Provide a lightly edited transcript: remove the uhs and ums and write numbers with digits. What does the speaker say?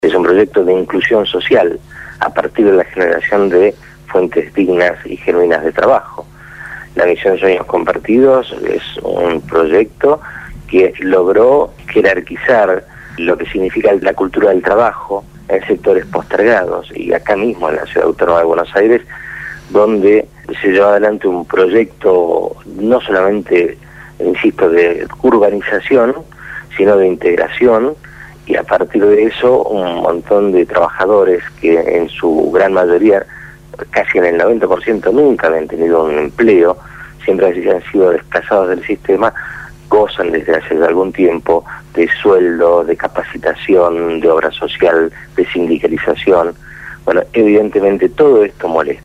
Es un proyecto de inclusión social a partir de la generación de fuentes dignas y genuinas de trabajo. La misión Sueños Compartidos es un proyecto que logró jerarquizar lo que significa la cultura del trabajo en sectores postergados, y acá mismo en la Ciudad Autónoma de Buenos Aires, donde se llevó adelante un proyecto no solamente, insisto, de urbanización, sino de integración, y a partir de eso un montón de trabajadores que en su gran mayoría, casi en el 90%, nunca habían tenido un empleo, siempre han sido desplazados del sistema, gozan desde hace algún tiempo de sueldo, de capacitación, de obra social, de sindicalización. Bueno, evidentemente todo esto molesta.